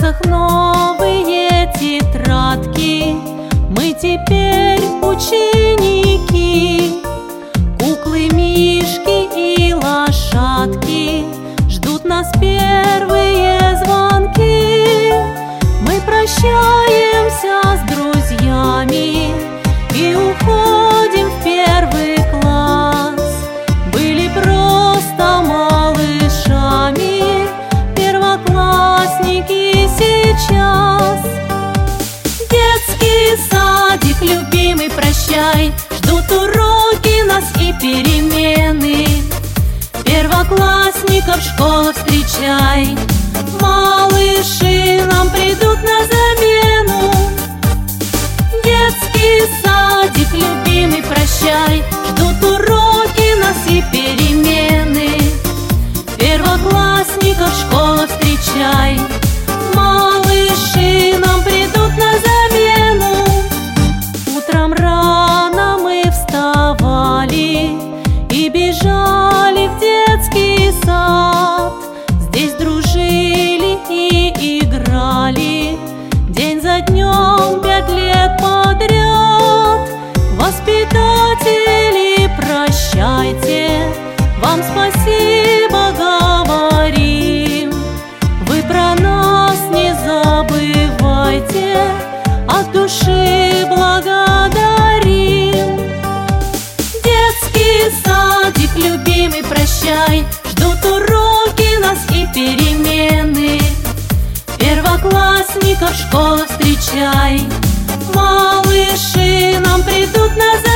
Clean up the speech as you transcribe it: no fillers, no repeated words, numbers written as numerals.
классах новые тетрадки, мы теперь ученики. Куклы, мишки и лошадки ждут нас первые звонки. Мы прощаемся с друзьями и уходим в первый класс. Были просто малышами, первоклассники сейчас. Детский садик, любимый, прощай, ждут уроки нас и перемены. Первоклассников школа встречай, малыши нам придут на замену. Детский садик, любимый, прощай, ждут уроки нас и перемены. Первоклассников школа встречай, малыши нам придут на замену. Утром рано мы вставали и бежали в детский сад. Здесь дружили и играли день за днем 5 лет подряд. Воспитатели, прощайте, вам спасибо говорим. Вы про нас не забывайте, от души благодарим. Детский садик, любимый, прощай, ждут уроки нас и перемены. Первоклассников школа встречай, малыши нам придут на замену.